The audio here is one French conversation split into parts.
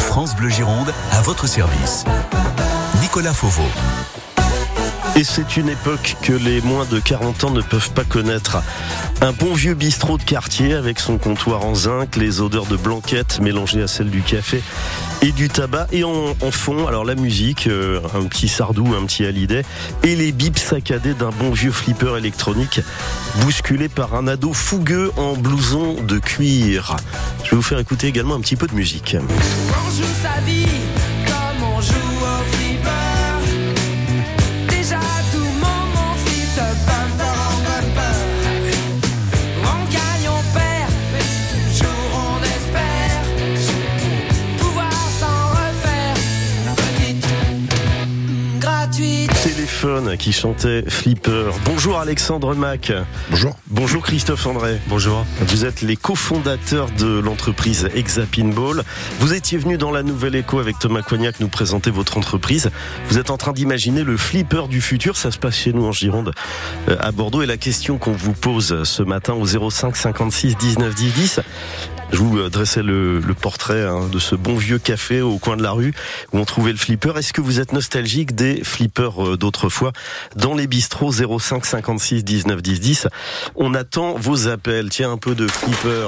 France Bleu Gironde, à votre service. Nicolas Fauveau. Et c'est une époque que les moins de 40 ans ne peuvent pas connaître. Un bon vieux bistrot de quartier avec son comptoir en zinc, les odeurs de blanquette mélangées à celles du café et du tabac. Et en fond, alors la musique, un petit Sardou, un petit Hallyday et les bips saccadés d'un bon vieux flipper électronique bousculé par un ado fougueux en blouson de cuir. Je vais vous faire écouter également un petit peu de musique. On joue sa vie comme on joue au flipper. Déjà tout le monde en flip bumper en bumper. On gagne, on perd, mais toujours on espère pouvoir s'en refaire. Petite gratuite. Téléphone qui chantait Flipper. Bonjour Alexandre Mac. Bonjour. Bonjour Christophe André. Bonjour. Vous êtes les cofondateurs de l'entreprise Hexapinball. Vous étiez venu dans la Nouvelle Écho avec Thomas Coignac nous présenter votre entreprise. Vous êtes en train d'imaginer le flipper du futur. Ça se passe chez nous en Gironde, à Bordeaux. Et la question qu'on vous pose ce matin au 05 56 19 10 10. Je vous dressais le portrait de ce bon vieux café au coin de la rue où on trouvait le flipper. Est-ce que vous êtes nostalgique des flippers d'autrefois dans les bistrots 05 56 19 10 10? On attend vos appels. Tiens, un peu de flipper.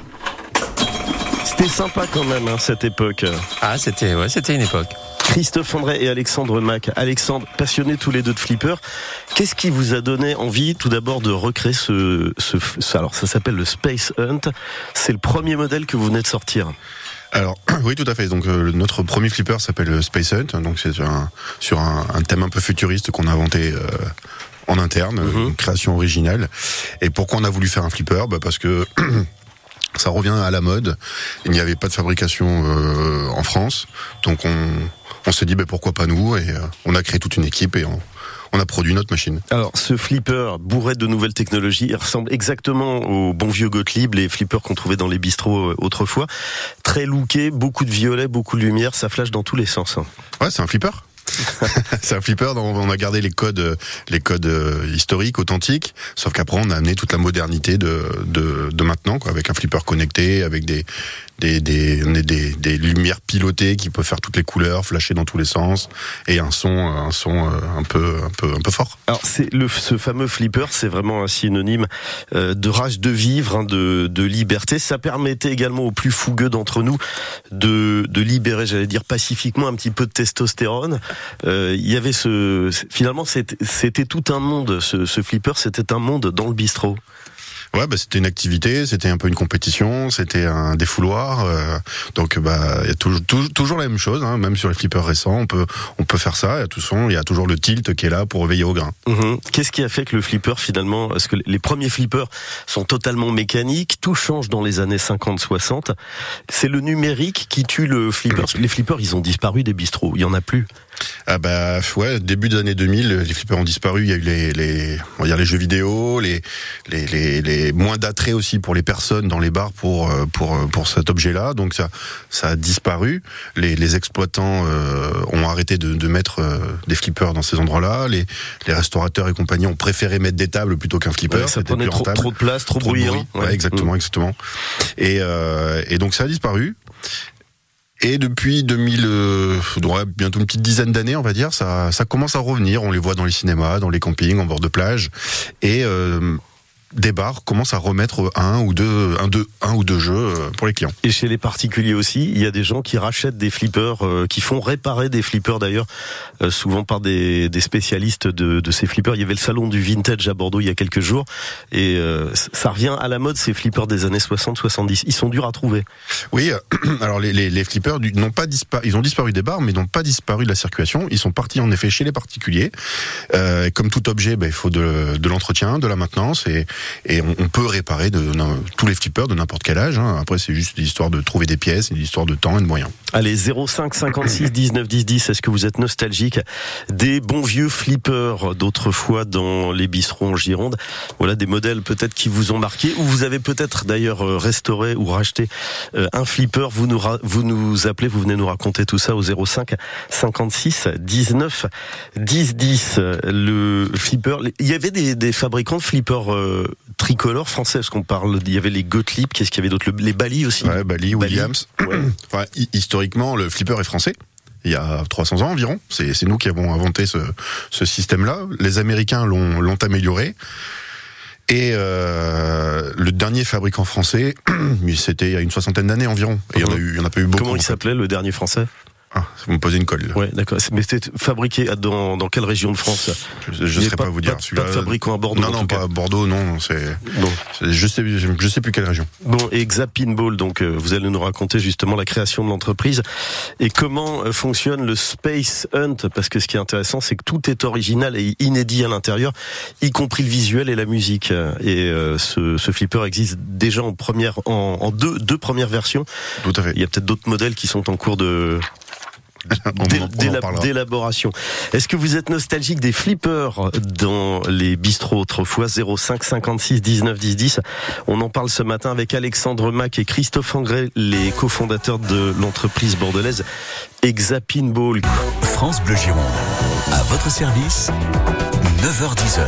C'était sympa quand même, cette époque. Ah, c'était une époque. Christophe André et Alexandre Mac. Alexandre, passionnés tous les deux de flipper. Qu'est-ce qui vous a donné envie, tout d'abord, de recréer alors, ça s'appelle le Space Hunt. C'est le premier modèle que vous venez de sortir. Alors, oui, tout à fait. Donc, notre premier flipper s'appelle le Space Hunt. Donc, c'est sur un thème un peu futuriste qu'on a inventé en interne, une création originale. Et pourquoi on a voulu faire un flipper? Parce que ça revient à la mode. Il n'y avait pas de fabrication en France. Donc, on s'est dit, pourquoi pas nous? Et on a créé toute une équipe et on a produit notre machine. Alors, ce flipper bourré de nouvelles technologies, il ressemble exactement au bon vieux Gottlieb, les flippers qu'on trouvait dans les bistrots autrefois. Très looké, beaucoup de violet, beaucoup de lumière, ça flash dans tous les sens. Ouais, c'est un flipper. C'est un flipper dont on a gardé les codes historiques, authentiques, sauf qu'après on a amené toute la modernité de maintenant, quoi, avec un flipper connecté, avec des lumières pilotées qui peuvent faire toutes les couleurs, flasher dans tous les sens, et un son un peu fort. Alors ce fameux flipper, c'est vraiment un synonyme de rage de vivre, de liberté. Ça permettait également aux plus fougueux d'entre nous de libérer, j'allais dire pacifiquement, un petit peu de testostérone. Il y avait finalement c'était tout un monde, ce flipper, c'était un monde dans le bistrot. Ouais, c'était une activité, c'était un peu une compétition, c'était un défouloir. Donc, il y a toujours la même chose, même sur les flippers récents, on peut faire ça. Il y a toujours le tilt qui est là pour réveiller au grain. Qu'est-ce qui a fait que le flipper finalement, parce que les premiers flippers sont totalement mécaniques, tout change dans les années 50-60. C'est le numérique qui tue le flipper. Les flippers, ils ont disparu des bistrots, il y en a plus. Ah début des années 2000, les flippers ont disparu. Il y a eu on va dire les jeux vidéo, les moins d'attrait aussi pour les personnes dans les bars pour cet objet-là. Donc ça a disparu. Les exploitants ont arrêté de mettre des flippers dans ces endroits-là. Les restaurateurs et compagnie ont préféré mettre des tables plutôt qu'un flipper. Ouais, ça prenait trop de place, trop bruyant. Ouais, exactement. Et donc ça a disparu. Et depuis bientôt une petite dizaine d'années, on va dire, ça commence à revenir. On les voit dans les cinémas, dans les campings, en bord de plage. Et des bars commencent à remettre un ou deux jeux pour les clients. Et chez les particuliers aussi, il y a des gens qui rachètent des flippers, qui font réparer des flippers d'ailleurs, souvent par des spécialistes de ces flippers. Il y avait le salon du vintage à Bordeaux il y a quelques jours, et ça revient à la mode, ces flippers des années 60-70. Ils sont durs à trouver. Oui, alors les flippers n'ont pas disparu, ils ont disparu des bars, mais n'ont pas disparu de la circulation. Ils sont partis en effet chez les particuliers. Comme tout objet, il faut de l'entretien, de la maintenance, et on peut réparer tous les flippers de n'importe quel âge. Après, c'est juste l'histoire de trouver des pièces, une histoire de temps et de moyens. Allez, 05 56 19 10 10, est-ce que vous êtes nostalgique des bons vieux flippers d'autrefois dans les bistrots en Gironde? Voilà des modèles peut-être qui vous ont marqué, ou vous avez peut-être d'ailleurs restauré ou racheté un flipper. Vous nous appelez, vous venez nous raconter tout ça au 05 56 19 10 10. Le flipper, il y avait des fabricants de flippers tricolores français, parce qu'on parle, il y avait les Gottlieb, qu'est-ce qu'il y avait d'autre, les Bally aussi. Ouais, Bally, Williams. Ouais. Enfin, historiquement, le flipper est français. Il y a 300 ans environ. C'est nous qui avons inventé ce système-là. Les Américains l'ont amélioré. Et le dernier fabricant français, c'était il y a une 60aine d'années environ. Et il y en a pas eu beaucoup. Comment il s'appelait le dernier français? Vous me posez une colle. Ouais, d'accord. Mais c'était fabriqué dans quelle région de France? Je ne saurais pas vous dire. Pas de fabricant à Bordeaux. Non, pas à Bordeaux, non. Je sais plus quelle région. Bon, et Zapinball, donc vous allez nous raconter justement la création de l'entreprise et comment fonctionne le Space Hunt, parce que ce qui est intéressant, c'est que tout est original et inédit à l'intérieur, y compris le visuel et la musique. Et ce flipper existe déjà en deux premières versions. Tout à fait. Il y a peut-être d'autres modèles qui sont en cours d'élaboration. Est-ce que vous êtes nostalgique des flippers dans les bistrots autrefois? 05 56 19 10 10. On en parle ce matin avec Alexandre Mac et Christophe André, les cofondateurs de l'entreprise bordelaise Zapinball. France Bleu Gironde, à votre service, 9h-10h.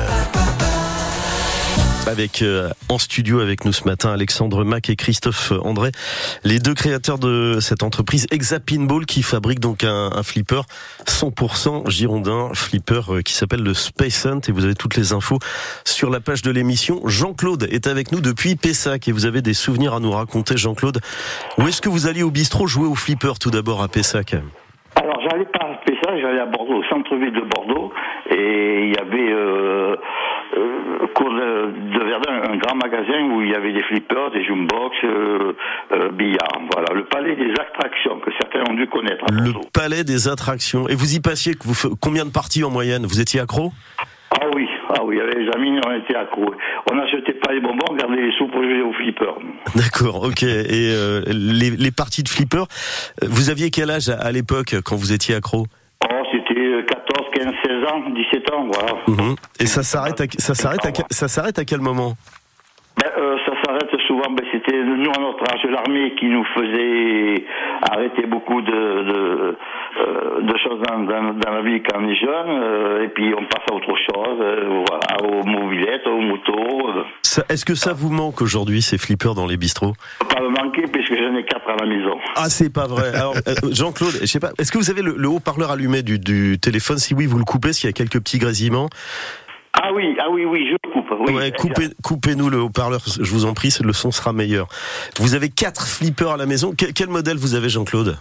Avec en studio avec nous ce matin Alexandre Mac et Christophe André, les deux créateurs de cette entreprise Zapinball qui fabrique donc un flipper 100% girondin, flipper qui s'appelle le Space Hunt, et vous avez toutes les infos sur la page de l'émission. Jean-Claude est avec nous depuis Pessac et vous avez des souvenirs à nous raconter. Jean-Claude, où est-ce que vous alliez au bistrot jouer au flipper tout d'abord à Pessac? Alors j'allais pas à Pessac, j'allais à Bordeaux, au centre-ville de Bordeaux, et il y avait cours de Verdun, un grand magasin où il y avait des flippers, des jukebox, billard. Voilà, le palais des attractions que certains ont dû connaître à Bordeaux. Le palais des attractions. Et vous y passiez combien de parties en moyenne? Vous étiez accro? Ah oui, avec les amis, on était accro. On n'achetait pas les bonbons, on gardait les sous pour jouer au flipper. D'accord, ok. Et les parties de flipper, vous aviez quel âge à l'époque quand vous étiez accro? Oh, c'était 14, 15, 16 ans, 17 ans, voilà. Et ça s'arrête à quel moment? Ça s'arrête souvent, c'était nous à notre âge, l'armée qui nous faisait arrêter beaucoup de choses dans la vie quand on est jeune, et puis on passe à autre chose, voilà, aux mobilettes, aux motos. Est-ce que ça vous manque aujourd'hui, ces flippers dans les bistrots? Pas me manquer, puisque j'en ai 4 à la maison. Ah, c'est pas vrai. Alors, Jean-Claude, je sais pas, est-ce que vous avez le haut-parleur allumé du téléphone? Si oui, vous le coupez, s'il y a quelques petits grésillements. Ah oui, je le coupe. Oui, ouais, coupez-nous le haut-parleur, je vous en prie, le son sera meilleur. Vous avez 4 flippers à la maison. Quel modèle vous avez, Jean-Claude?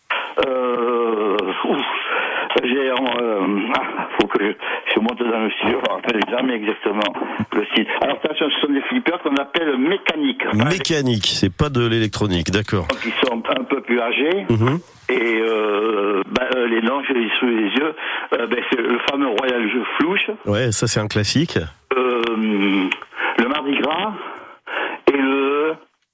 Faut que je monte dans le studio, je ne rappelle jamais exactement le style. Alors attention, ce sont des flippers qu'on appelle mécaniques. Mécanique, c'est pas de l'électronique, d'accord. Donc ils sont un peu plus âgés. Et les noms, je les sous les yeux. C'est le fameux Royal Flush. Ouais, ça c'est un classique. Le Mardi Gras et le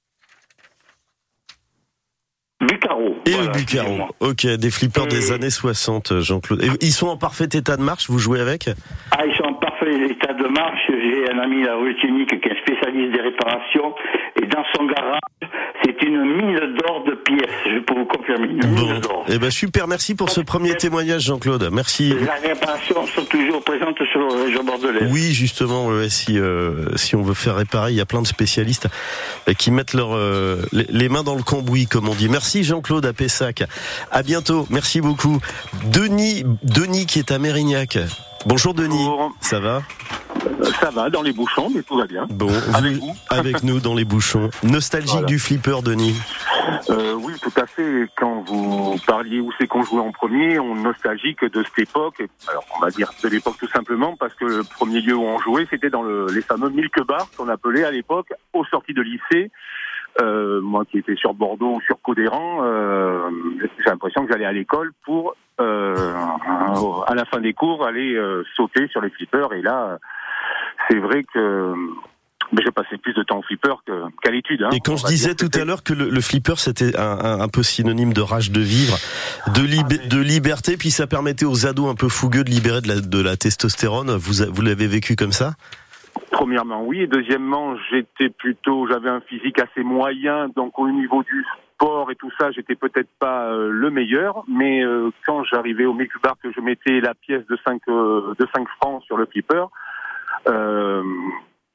Bucaro. Et voilà, le Bucaro. Ok, des flippers des années 60, Jean-Claude. Et ils sont en parfait état de marche, vous jouez avec? Ah, ils sont en parfait état de marche. J'ai un ami, la rue Tunique, qui est un spécialiste des réparations. Et dans son garage, c'est une mine d'or de pièces. Je peux vous confirmer, une mine d'or. Eh ben super, merci pour ce premier témoignage, Jean-Claude. Merci. Les réparations sont toujours présentes sur la région bordelaise. Oui, justement, si on veut faire réparer, il y a plein de spécialistes qui mettent les mains dans le cambouis, comme on dit. Merci Jean-Claude à Pessac. À bientôt. Merci beaucoup. Denis qui est à Mérignac. Bonjour Denis. Bonjour. Ça va? Ça va, dans les bouchons, mais tout va bien. Bon, avec nous dans les bouchons. Nostalgique voilà. Du flipper, Denis? Oui, tout à fait. Quand vous parliez où c'est qu'on jouait en premier, on est nostalgique de cette époque. Alors, on va dire de l'époque tout simplement, parce que le premier lieu où on jouait, c'était dans les fameux Milk Bars qu'on appelait à l'époque, aux sorties de lycée. Moi qui étais sur Bordeaux ou sur Codéran, j'ai l'impression que j'allais à l'école pour, à la fin des cours, aller sauter sur les flippers. Et là, c'est vrai que je passais plus de temps au flipper qu'à l'étude. Hein. Et quand je disais tout à l'heure que le flipper c'était un peu synonyme de rage de vivre, de liberté, puis ça permettait aux ados un peu fougueux de libérer de la testostérone, vous l'avez vécu comme ça? Premièrement, oui. Et deuxièmement, j'avais un physique assez moyen, donc au niveau du sport et tout ça, j'étais peut-être pas le meilleur. Mais quand j'arrivais au mix bar, que je mettais la pièce de 5 francs sur le flipper,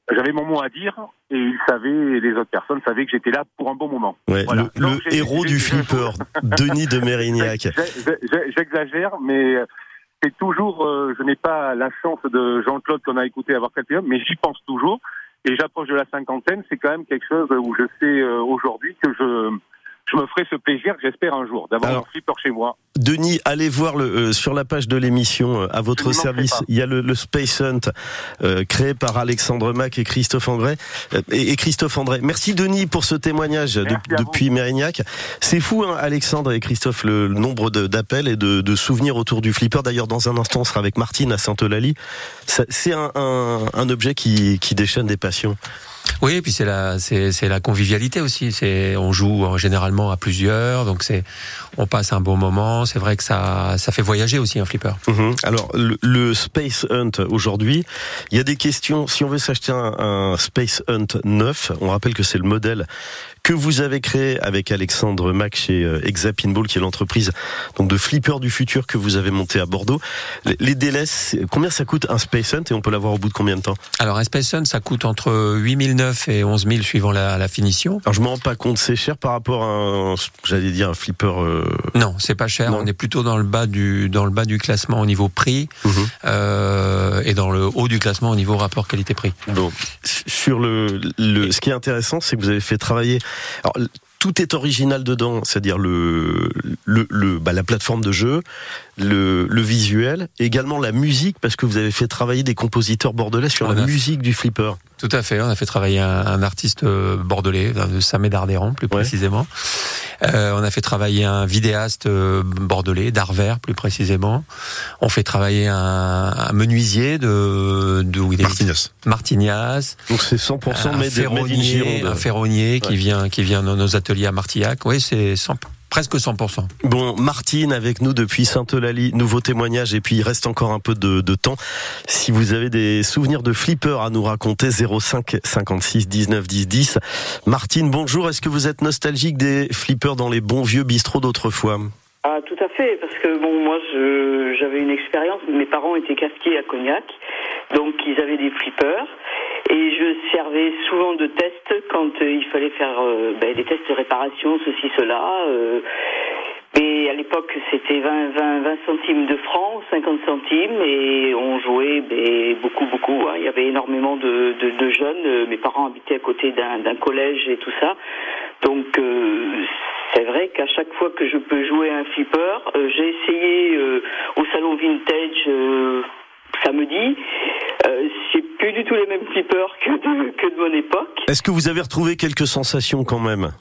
j'avais mon mot à dire et ils savaient, les autres personnes savaient que j'étais là pour un bon moment. Ouais, Voilà. Donc, le héros du flipper, Denis de Mérignac. J'exagère, mais c'est toujours, je n'ai pas la chance de Jean-Claude qu'on a écouté avoir quelqu'un, mais j'y pense toujours. Et j'approche de la cinquantaine, c'est quand même quelque chose où je sais aujourd'hui que je me ferai ce plaisir, j'espère un jour, d'avoir un flipper chez moi. Denis, allez voir sur la page de l'émission à votre service. Il y a le Space Hunt créé par Alexandre Mac et Christophe André. Christophe André. Merci Denis pour ce témoignage depuis Mérignac. C'est fou, hein, Alexandre et Christophe, le nombre d'appels et de souvenirs autour du flipper. D'ailleurs, dans un instant, on sera avec Martine à Sainte-Eulalie. C'est un objet qui déchaîne des passions. Oui, et puis c'est la convivialité aussi. On joue généralement à plusieurs, donc on passe un bon moment. C'est vrai que ça fait voyager aussi un flipper. Alors le Space Hunt aujourd'hui, il y a des questions. Si on veut s'acheter un Space Hunt neuf, on rappelle que c'est le modèle que vous avez créé avec Alexandre Mac chez Exapinball, qui est l'entreprise donc de flipper du futur que vous avez monté à Bordeaux. Les délais, combien ça coûte un Space Hunt et on peut l'avoir au bout de combien de temps? Alors un Space Hunt, ça coûte entre 8 009 et 11 000 suivant la finition. Alors je me rends pas compte, c'est cher par rapport à un flipper. Non, c'est pas cher. Non. On est plutôt dans le bas du classement au niveau prix et dans le haut du classement au niveau rapport qualité-prix. Bon, sur ce qui est intéressant, c'est que vous avez fait travailler. Alors, tout est original dedans, c'est-à-dire la plateforme de jeu, le visuel, et également la musique, parce que vous avez fait travailler des compositeurs bordelais sur la musique du flipper. Tout à fait, on a fait travailler un artiste bordelais, de Samet-d'Ardéran plus précisément. On a fait travailler un vidéaste bordelais, d'Arvers plus précisément. On fait travailler un menuisier de Martignas. Donc c'est 100% made in Gironde. Un ferronnier qui vient dans nos ateliers à Martillac. Oui, c'est presque 100%. Bon, Martine avec nous depuis Sainte-Eulalie, nouveau témoignage, et puis il reste encore un peu de temps. Si vous avez des souvenirs de flipper à nous raconter, 05 56 19 10 10. Martine, bonjour, est-ce que vous êtes nostalgique des flippers dans les bons vieux bistrots d'autrefois? Ah, tout à fait, parce que moi j'avais une expérience, mes parents étaient cafetiers à Cognac, donc ils avaient des flippers. Et je servais souvent de tests quand il fallait faire des tests de réparation, ceci, cela. Et à l'époque, c'était 20 centimes de francs, 50 centimes, et on jouait beaucoup. Hein. Il y avait énormément de jeunes. Mes parents habitaient à côté d'un collège et tout ça. Donc, c'est vrai qu'à chaque fois que je peux jouer à un flipper, j'ai essayé au salon vintage samedi. C'est plus du tout les mêmes flippers que de mon époque. Est-ce que vous avez retrouvé quelques sensations quand même?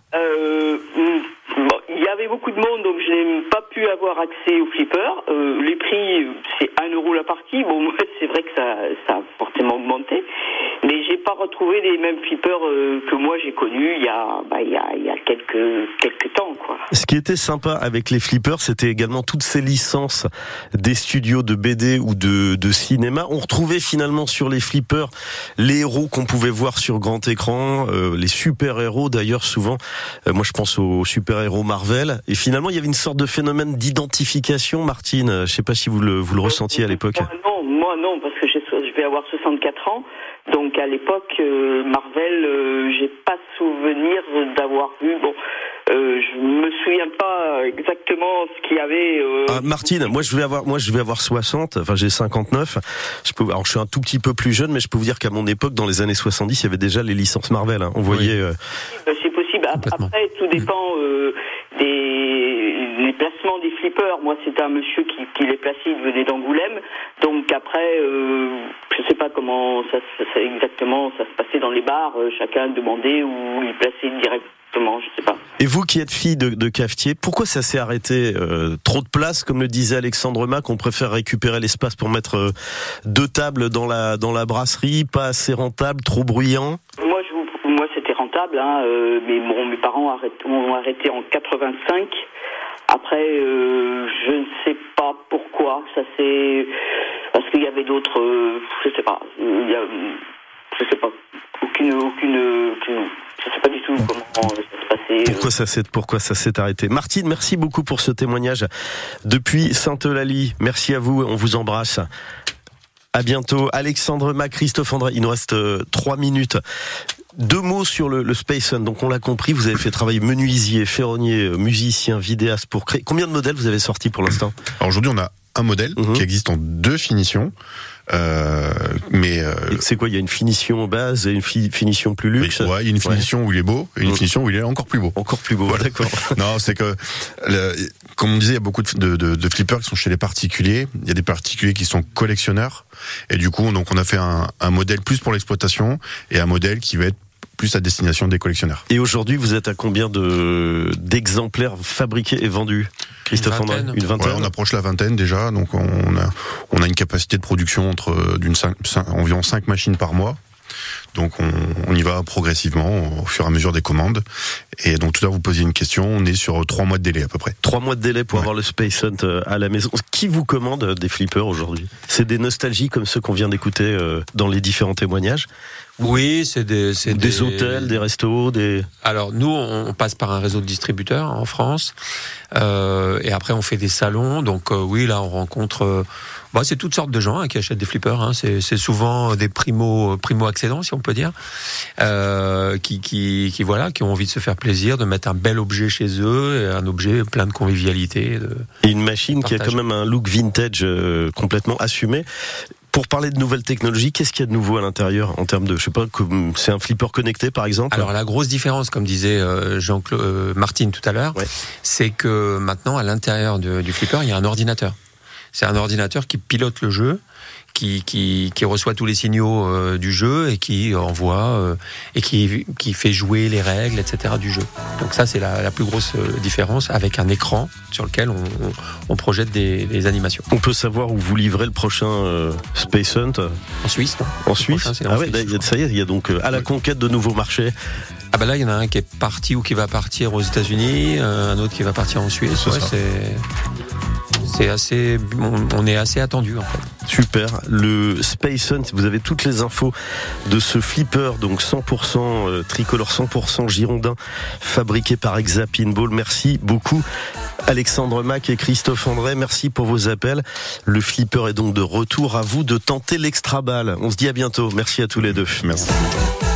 Il y avait beaucoup de monde, donc je n'ai pas pu avoir accès aux flippers. Les prix, c'est 1 € la partie. Bon, moi, c'est vrai que ça a fortement augmenté. Mais j'ai pas retrouvé les mêmes flippers que moi j'ai connus il y a quelques temps, quoi. Ce qui était sympa avec les flippers, c'était également toutes ces licences des studios de BD ou de cinéma. On retrouvait finalement sur les flippers les héros qu'on pouvait voir sur grand écran, les super-héros d'ailleurs souvent. Moi je pense aux super-héros Marvel. Et finalement il y avait une sorte de phénomène d'identification, Martine. Je sais pas si vous le ressentiez à l'époque. Moi non, parce que je vais avoir 64 ans. Donc à l'époque, Marvel, j'ai pas souvenir d'avoir vu. Bon, je me souviens pas exactement ce qu'il y avait. Martine, moi je vais avoir 60. Enfin, j'ai 59. Alors je suis un tout petit peu plus jeune, mais je peux vous dire qu'à mon époque, dans les années 70, il y avait déjà les licences Marvel. Hein. On voyait. C'est possible. Après, tout dépend des placements des flippers. Moi, c'était un monsieur qui les plaçait, il venait d'Angoulême. Donc après, je sais pas comment ça se passait dans les bars. Chacun demandait où il plaçait directement, je sais pas. Et vous qui êtes fille de cafetier, pourquoi ça s'est arrêté? Trop de place, comme le disait Alexandre Mac, on préfère récupérer l'espace pour mettre 2 tables dans la brasserie, pas assez rentable, trop bruyant? Moi c'était rentable, hein, mais bon, mes parents ont arrêté en 85. Après, je ne sais pas pourquoi. Ça c'est parce qu'il y avait d'autres. Je sais pas. Je sais pas. Aucune. Je sais pas du tout comment ça se passait. Pourquoi ça s'est arrêté. Martine, merci beaucoup pour ce témoignage depuis Sainte-Eulalie. Merci à vous. On vous embrasse. À bientôt. Alexandre Mac, Christophe André. Il nous reste 3 minutes. 2 mots sur le Space Hunt. Donc on l'a compris, vous avez fait travailler menuisier, ferronnier, musicien, vidéaste pour créer. Combien de modèles vous avez sortis pour l'instant ? Alors aujourd'hui, on a un modèle qui existe en 2 finitions. C'est quoi ? Il y a une finition base et une finition plus luxe. Ouais, il y a une finition où il est beau et une finition où il est encore plus beau. Encore plus beau, voilà. D'accord. Non, c'est que comme on disait, il y a beaucoup de flippers qui sont chez les particuliers. Il y a des particuliers qui sont collectionneurs et du coup, donc on a fait un modèle plus pour l'exploitation et un modèle qui va être plus à destination des collectionneurs. Et aujourd'hui, vous êtes à combien d'exemplaires fabriqués et vendus, Christophe André ? Une vingtaine. Ouais, on approche la vingtaine déjà, donc on a une capacité de production environ 5 machines par mois. Donc on y va progressivement au fur et à mesure des commandes. Et donc tout à l'heure vous posiez une question, on est sur 3 mois de délai à peu près. 3 mois de délai pour avoir le Space Hunt à la maison. Qui vous commande des flippers aujourd'hui ? C'est des nostalgies comme ceux qu'on vient d'écouter dans les différents témoignages ? Oui, c'est des hôtels, des restos, des... Alors nous, on passe par un réseau de distributeurs en France, et après on fait des salons. Donc oui, là on rencontre, c'est toutes sortes de gens qui achètent des flippers. Hein. C'est souvent des primo accédants, si on peut dire, qui ont envie de se faire plaisir, de mettre un bel objet chez eux, et un objet plein de convivialité. Et une machine qui a quand même un look vintage complètement assumé. Pour parler de nouvelles technologies, qu'est-ce qu'il y a de nouveau à l'intérieur en termes de, c'est un flipper connecté par exemple ? Alors la grosse différence, comme disait Martine tout à l'heure, c'est que maintenant à l'intérieur du flipper, il y a un ordinateur. C'est un ordinateur qui pilote le jeu, qui reçoit tous les signaux du jeu et qui envoie et qui fait jouer les règles, etc. du jeu. Donc ça, c'est la plus grosse différence, avec un écran sur lequel on projette des animations. On peut savoir où vous livrez le prochain Space Hunt ? En Suisse, non ? En Suisse ? Ça y est, il y a donc à la conquête de nouveaux marchés. Ah bah là, il y en a un qui est parti ou qui va partir aux États-Unis, un autre qui va partir en Suisse. On est assez attendu en fait. Super. Le Space Hunt, vous avez toutes les infos de ce flipper, donc 100% tricolore, 100% girondin, fabriqué par Exapinball. Merci beaucoup Alexandre Mac et Christophe André. Merci pour vos appels. Le flipper est donc de retour. À vous de tenter l'extra balle. On se dit à bientôt. Merci à tous les deux. Merci.